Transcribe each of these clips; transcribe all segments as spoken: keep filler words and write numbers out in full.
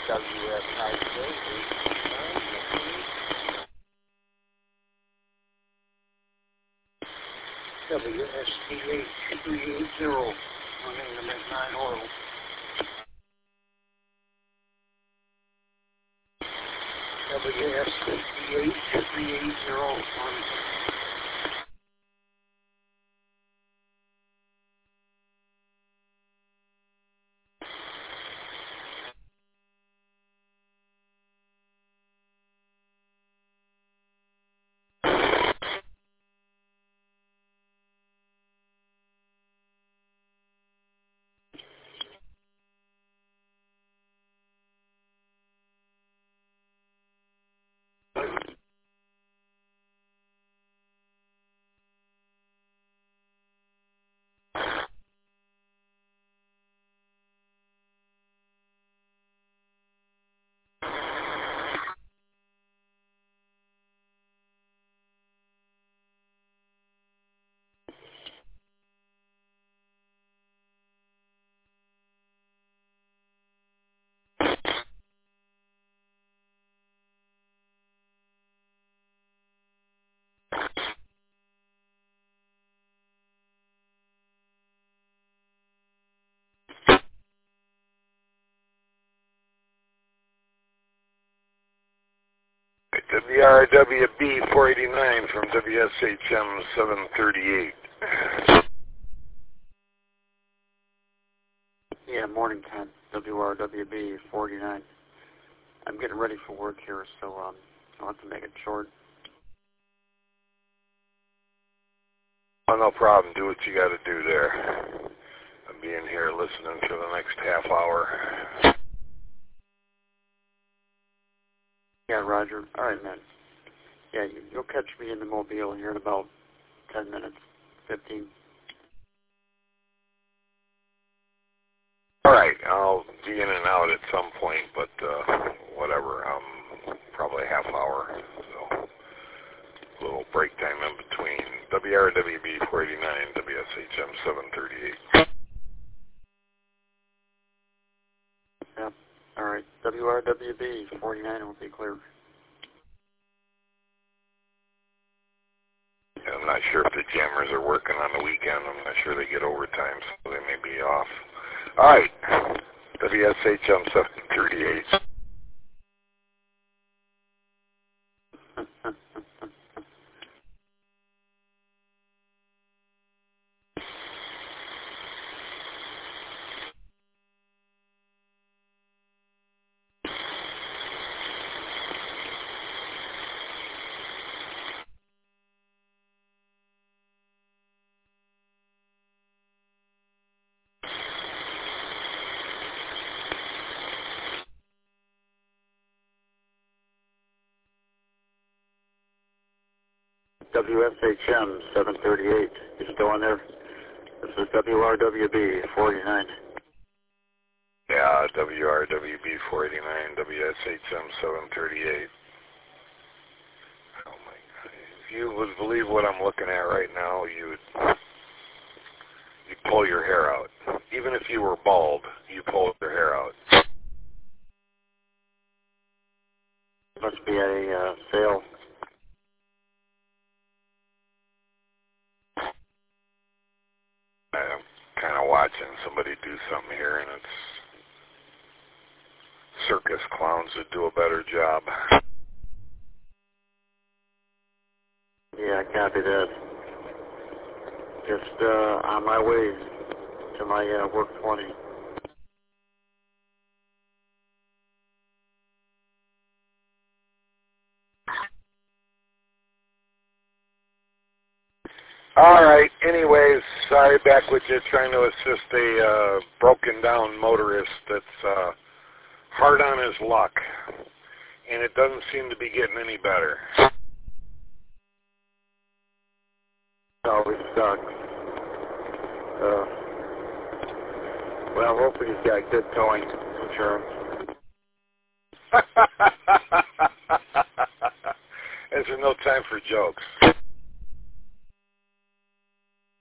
W S I K eight nine. W S T eight three eight zero, running the midnight oil. W S T eight three eight zero, running. W R W B four eighty-nine from W S H M seven thirty-eight. Yeah, morning time, W R W B four eighty-nine. I'm getting ready for work here, so um, I'll have to make it short. Oh, no problem. Do what you got to do there. I'll be in here listening for the next half hour. Yeah, Roger. All right, man. Yeah, you, you'll catch me in the Mobile here in about ten minutes, fifteen. All right, I'll be in and out at some point, but uh, whatever. Um, probably a half hour, so a little break time in between. W R W B four eighty-nine, W S H M seven thirty-eight. Yep. All right. W R W B four eighty-nine will be clear. I'm not sure if the jammers are working on the weekend. I'm not sure they get overtime, so they may be off. All right, W S H M seven thirty-eight. W S H M seven thirty-eight. You still in there? This is W R W B four eighty-nine. Yeah, W R W B four eighty-nine, W S H M seven thirty-eight. Oh my God. If you would believe what I'm looking at right now, you would you'd pull your hair out. Even if you were bald, you pull your hair out. Must be a uh, sale. I'm kind of watching somebody do something here, and it's circus clowns that do a better job. Yeah, copy that. Just uh, on my way to my uh, work twenty. All right. Anyways, sorry, back with you, trying to assist a uh, broken down motorist that's uh, hard on his luck, and it doesn't seem to be getting any better. Always sucks. Uh, well, hopefully he's got good towing insurance. There's no time for jokes.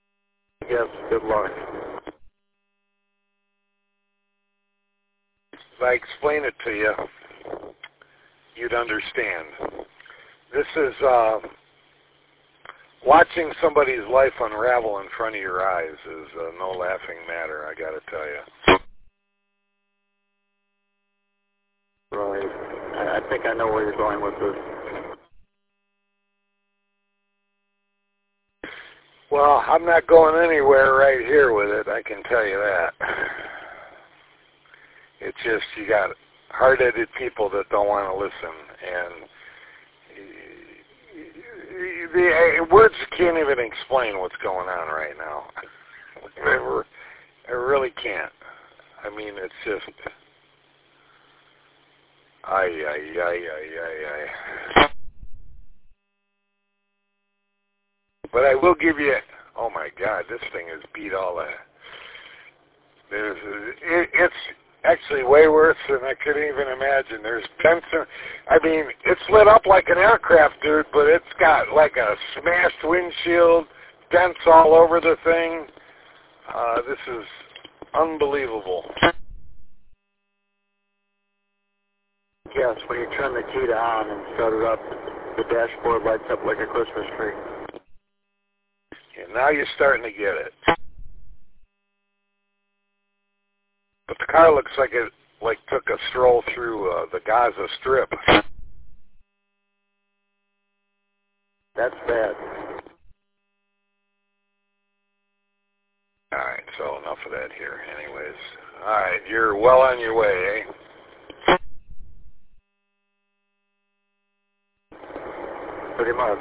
Yes, good luck. if I explain it to you, you'd understand. This is uh, watching somebody's life unravel in front of your eyes is uh, no laughing matter, I got to tell you. Right. I, I think I know where you're going with this. Well, I'm not going anywhere right here with it, I can tell you that. It's just you got hard-headed people that don't want to listen, and the uh, words can't even explain what's going on right now. I, I really can't. I mean, it's just, ay, ay, ay, ay, ay, ay. But I will give you, oh my God, this thing is beat all that. There's, it, it's actually way worse than I could even imagine. There's dents in, I mean, it's lit up like an aircraft, dude, but it's got like a smashed windshield, dents all over the thing. Uh, this is unbelievable. Yes, when you turn the key on and start it up, the dashboard lights up like a Christmas tree. And now you're starting to get it. But the car looks like it like took a stroll through uh, the Gaza Strip. That's bad. All right, so enough of that here. Anyways, all right, you're well on your way, eh? Pretty much.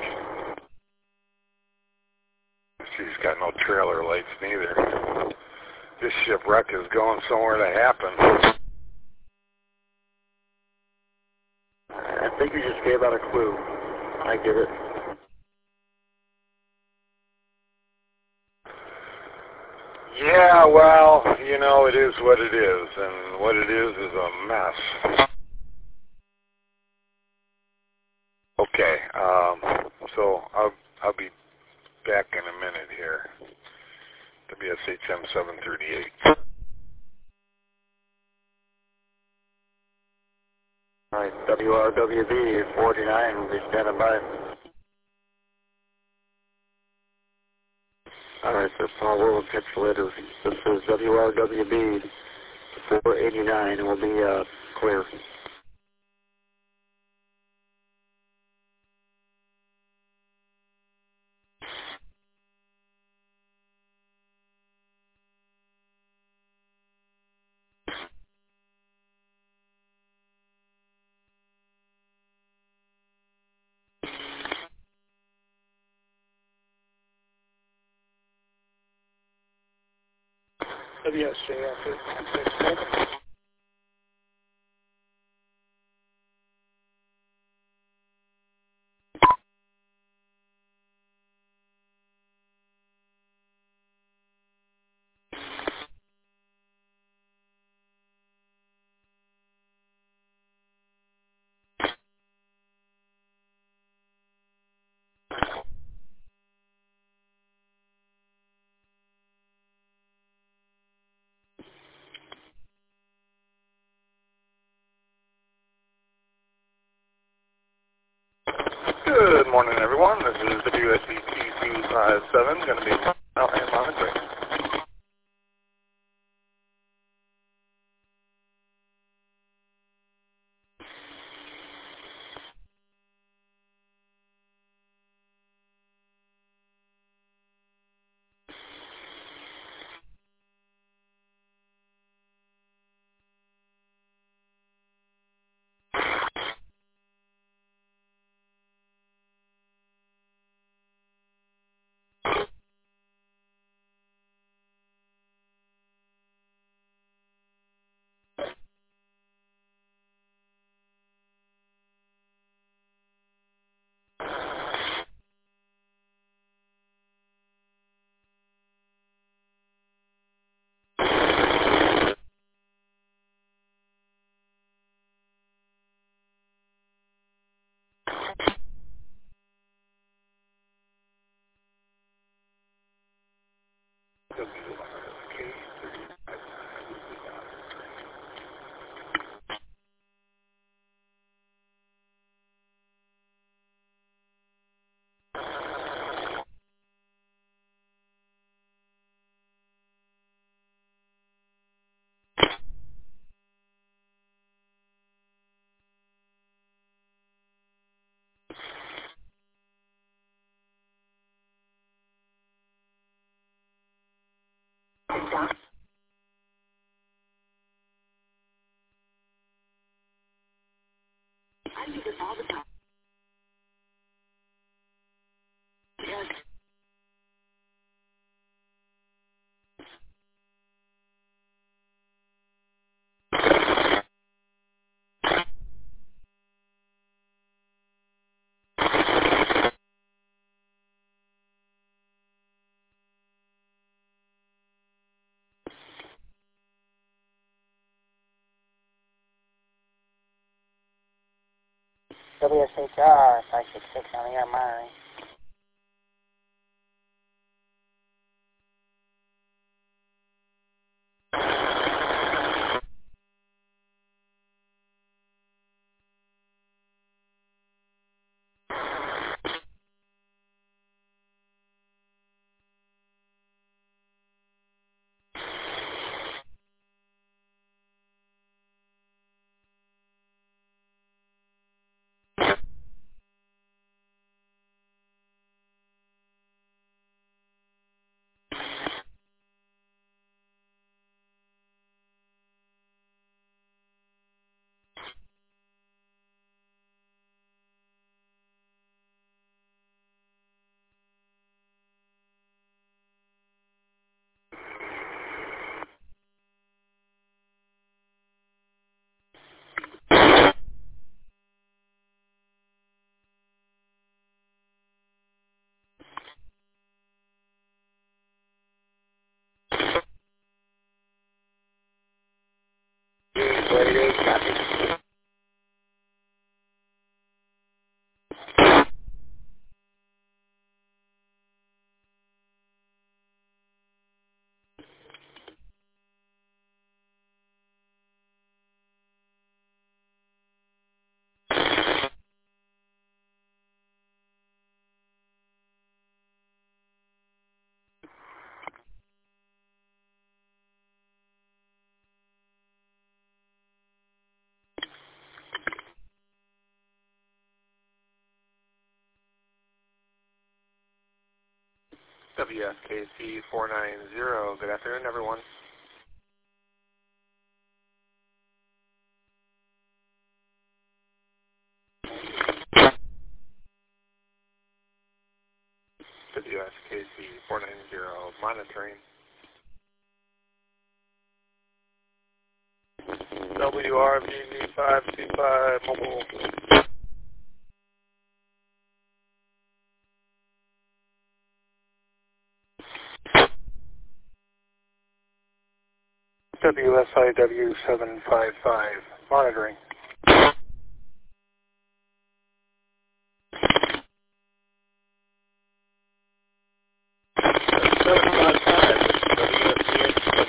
She's got no trailer lights neither. This shipwreck is going somewhere to happen. I think you just gave out a clue. I get it. Yeah, well, you know, it is what it is, and what it is is a mess. Okay, um, so I'll I'll be back in a minute here. W S H M seven thirty-eight. All right, W R W B forty-nine will be standing by. All right, so Paul, we'll catch you later. This is W R W B four eighty-nine, and we'll be uh, clear. W S J F eight six seven. Good morning, everyone. This is W S B T two five seven, going to be out and monitoring. W S H R five six six on the air monitoring. forty-eight, copy. W S K C four nine zero, good afternoon, everyone. W S K C four nine zero, monitoring. W R V V five two five, mobile. W S I W seven five five, monitoring. seven five five, W S C H seven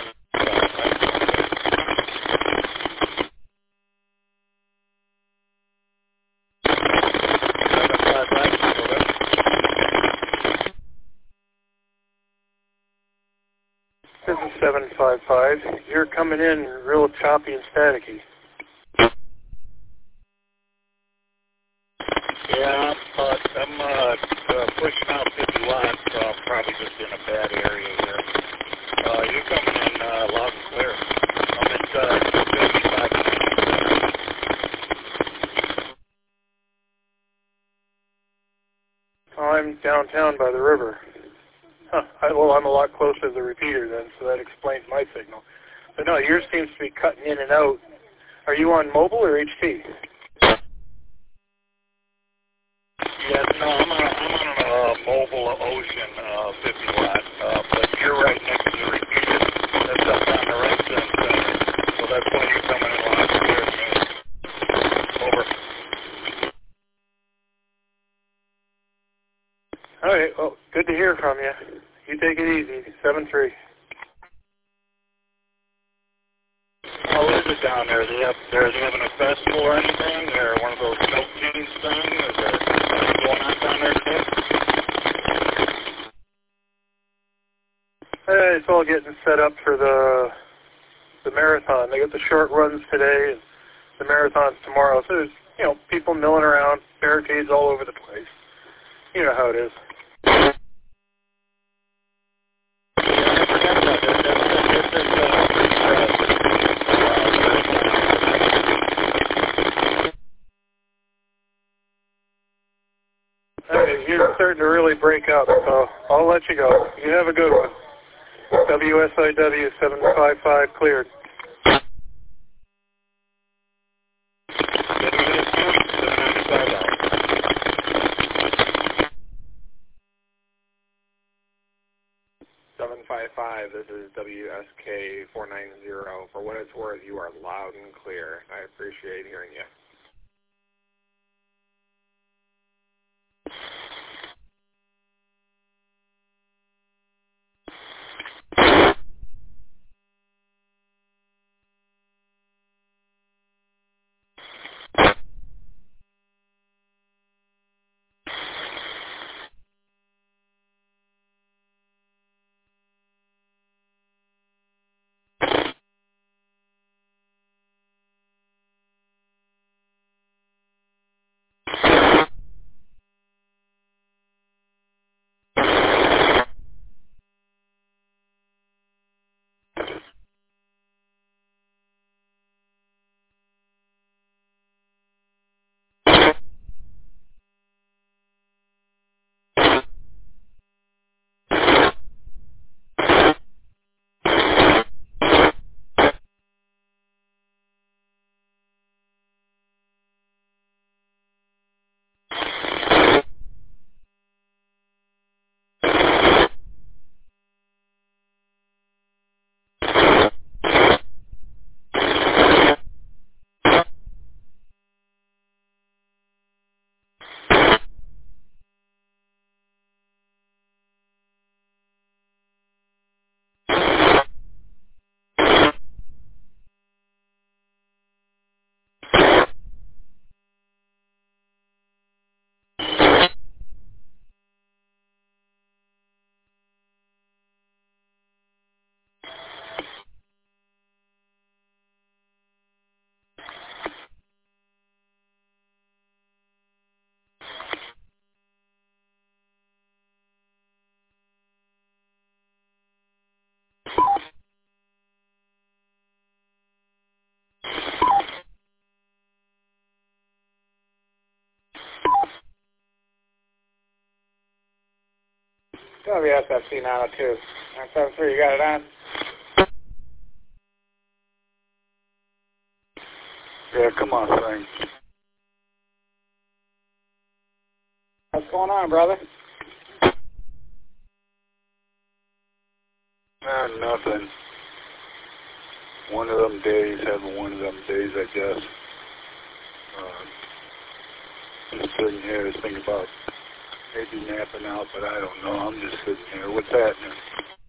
five five. This is seven five five. You're coming in real choppy and staticky. Yeah, but I'm uh, uh, pushing out fifty watts, so I'm probably just in a bad area here. Uh, you're coming in uh, loud and clear. I'm at uh, fifty-five. I'm downtown by the river. Huh. I, well, I'm a lot closer to the repeater then, so that explains my signal. But no, yours seems to be cutting in and out. Are you on mobile or H T? Yes, no, I'm on, I'm on a uh, mobile Ocean uh, fifty watt, uh, but you're right next to the repeater. That's up on the right side, so that's why you're coming in loud and clear to me. Over. All right, well, good to hear from you. You take it easy, seven three. How is it down there? Are they, have, are they having a festival or anything? Or one of those snow kings thing? Is there something going on down there today? Uh, it's all getting set up for the the marathon. They got the short runs today, and the marathon's tomorrow. So there's, you know, people milling around, barricades all over the place. You know how it is. Hey, you're starting to really break up, so I'll let you go. You have a good one. W S I W seven five five cleared. seven five five, this is W S K four nine zero. For what it's worth, you are loud and clear. I appreciate hearing you. W S F C nine oh two. nine seven three, you got it on? Yeah, come on, Frank. What's going on, brother? Ah, nothing. One of them days, having one of them days, I guess. Uh, I'm just sitting here thinking about maybe napping out, but I don't know. I'm just sitting here. What's happening?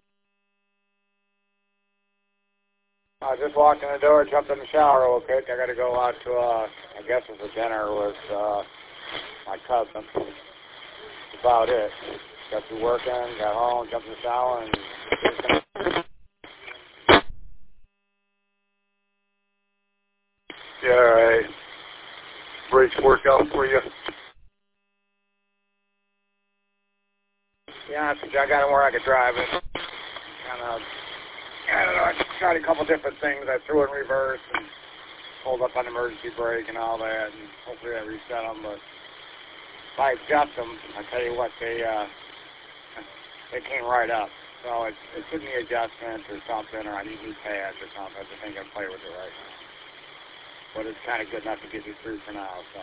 I just walked in the door, jumped in the shower real quick. I got to go out to, uh, I guess it's a dinner with uh, my cousin. That's about it. Got through working, got home, jumped in the shower, and... Yeah, all right. Brakes work out for you? Yeah, I got it where I could drive it. Kind of, I don't know, I tried a couple different things. I threw it in reverse and pulled up on the emergency brake and all that, and hopefully I reset them, but if I adjust them, I tell you what, they, uh, they came right up. So it, it took me adjustments or something, or I need new pads or something. I just think I can play with it right now. But it's kind of good enough to get me through for now, so.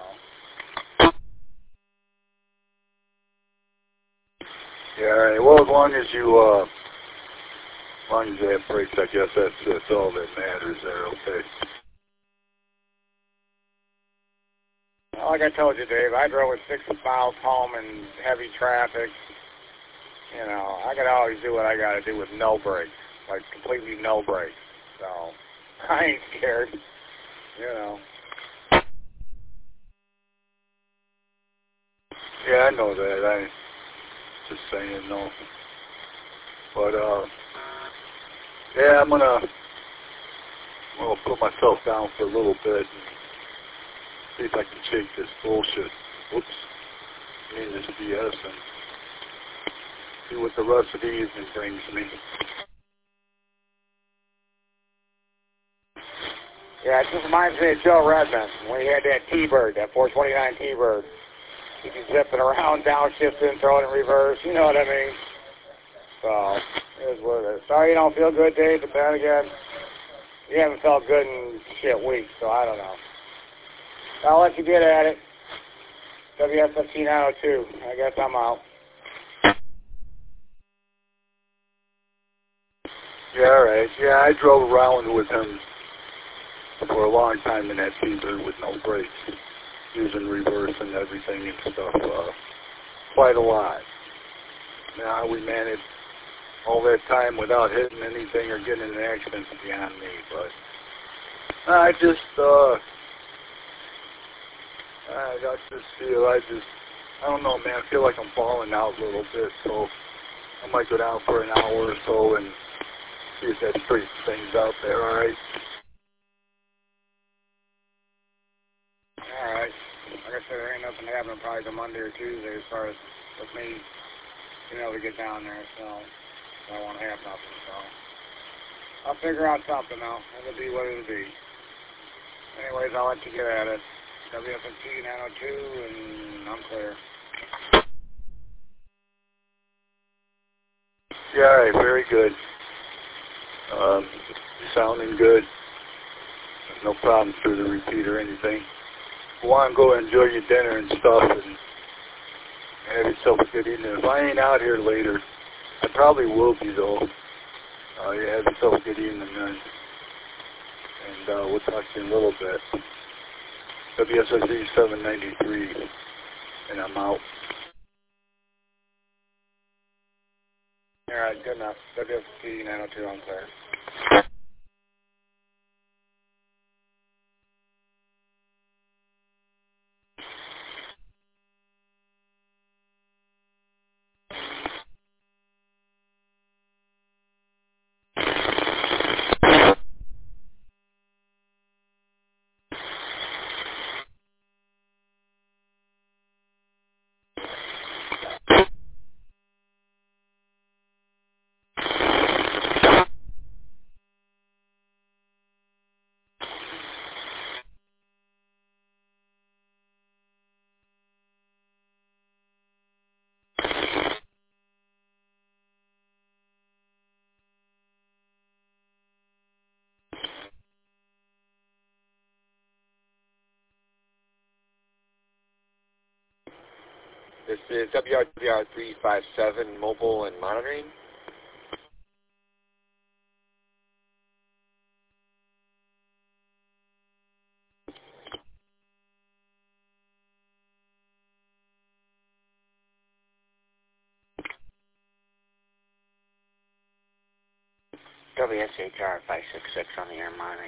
Yeah, all right. Well, as long as you, uh, as long as you have brakes, I guess that's, that's all that matters there, okay? Well, like I told you, Dave, I drove with six miles home in heavy traffic. You know, I could always do what I got to do with no brakes, like completely no brakes. So, I ain't scared, you know. Yeah, I know that. I just saying no. But, uh, yeah, I'm gonna, I'm gonna put myself down for a little bit and see if I can shake this bullshit. Whoops. I mean, this B S and see what the rest of the evening brings me. Yeah, it just reminds me of Joe Redmond when he had that T-Bird, that four twenty-nine T-Bird. You can zip it around, downshifting, throw it in reverse, you know what I mean? So, it is what it is. Sorry you don't feel good, Dave, but then again, you haven't felt good in shit weeks, so I don't know. I'll let you get at it. W S F C nine oh two. I guess I'm out. Yeah, all right. Yeah, I drove around with him for a long time in that T-Bird with no brakes, using reverse and everything and stuff, uh, quite a lot. Now we managed all that time without hitting anything or getting in an accident beyond me, but I just, uh, I got this feel, I just, I don't know, man, I feel like I'm falling out a little bit, so I might go down for an hour or so and see if that straightens things out there, all right? All right. Like I said, there ain't nothing happening probably till Monday or Tuesday as far as with me being able to get down there, so I don't want to have nothing, so I'll figure out something now. It'll be what it'll be. Anyways, I'll let you get at it. W F F C nine oh two, and I'm clear. Yeah, all right, very good. Um, sounding good. No problem through the repeat or anything. Go on, go enjoy your dinner and stuff, and have yourself a good evening. If I ain't out here later, I probably will be, though. Uh, yeah, have yourself a good evening, man. And uh, we'll talk to you in a little bit. W S S E seven ninety-three, and I'm out. All right, good enough. W F C nine oh two, I'm clear. This is W R W R three five seven mobile and monitoring. W S H R five six six on the air monitoring.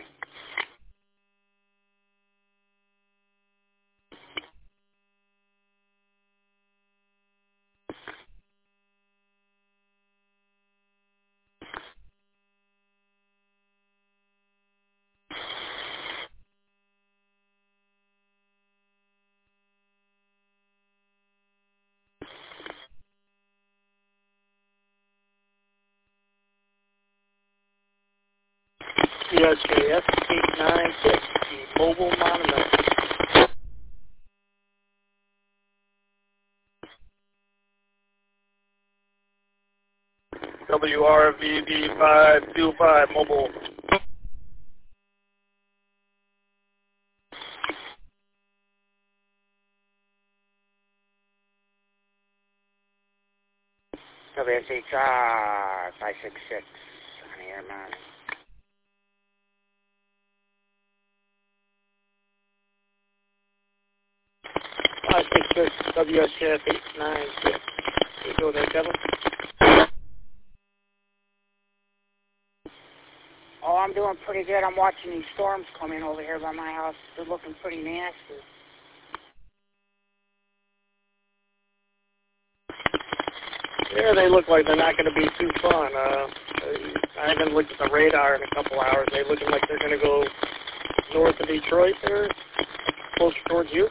U S K S eight nine six, the mobile monitor. W R V B five two five mobile. W S H R five six six on the air monitoring. five six six W S K S eight nine six. You go there, Kevin. Oh, I'm doing pretty good. I'm watching these storms coming over here by my house. They're looking pretty nasty. Yeah, they look like they're not going to be too fun. Uh, I haven't looked at the radar in a couple hours. They're looking like they're going to go north of Detroit there, closer towards you.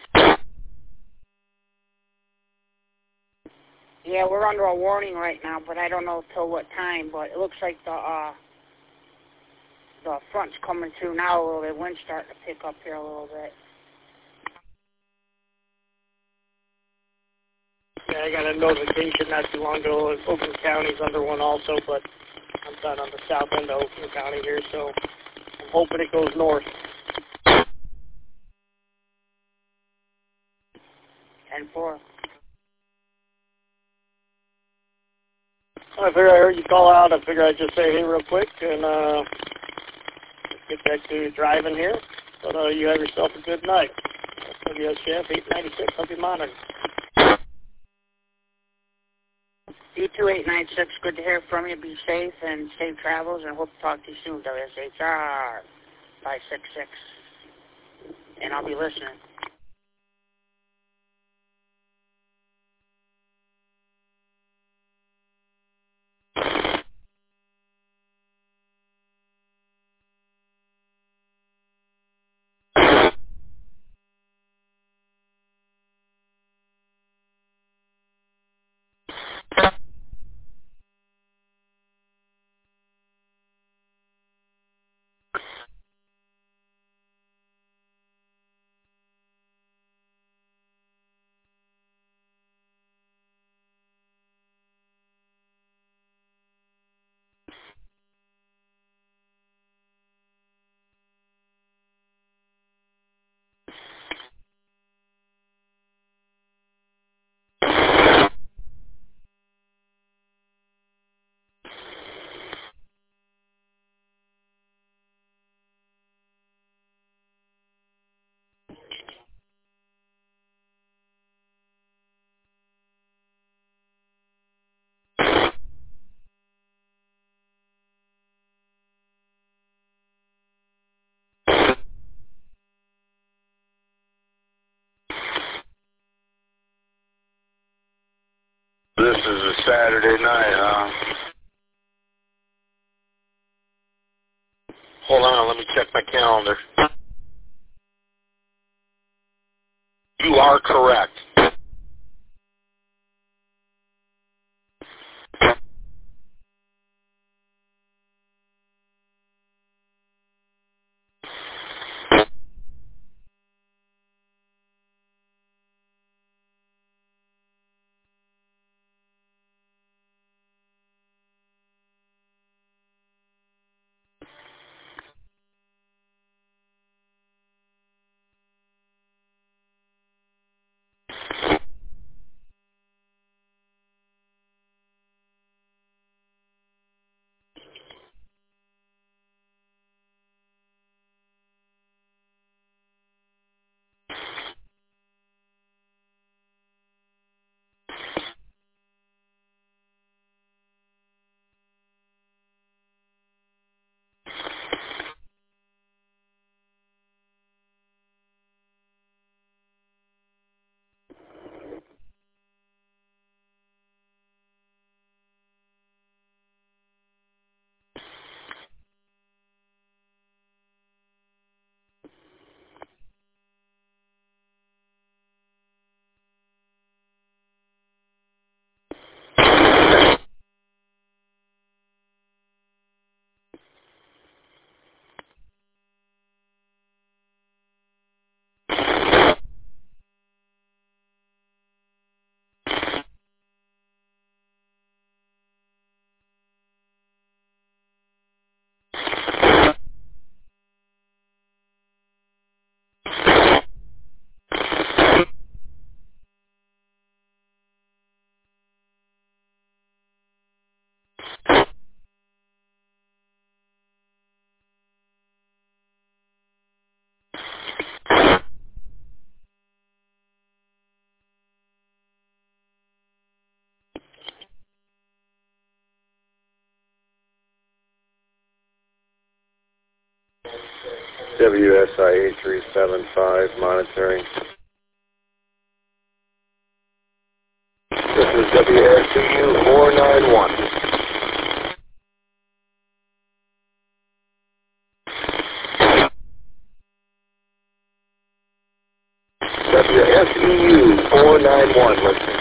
Yeah, we're under a warning right now, but I don't know till what time. But it looks like the uh, the front's coming through now a little bit. Wind's starting to pick up here a little bit. Yeah, I got a notification not too long ago. Oakland County's under one also, but I'm down on the south end of Oakland County here, so I'm hoping it goes north. ten four. I figure I heard you call out. I figure I'd just say hey real quick and uh, get back to driving here. But uh, you have yourself a good night. W S K S eight ninety-six, I'll be monitoring. U two eight nine six, good to hear from you. Be safe and safe travels, and hope to talk to you soon. W S H R five six six. And I'll be listening. This is a Saturday night, huh? Hold on, let me check my calendar. You are correct. W S I eight three seven five, monitoring. This is W S C U four nine one. W S E U four nine one, listen.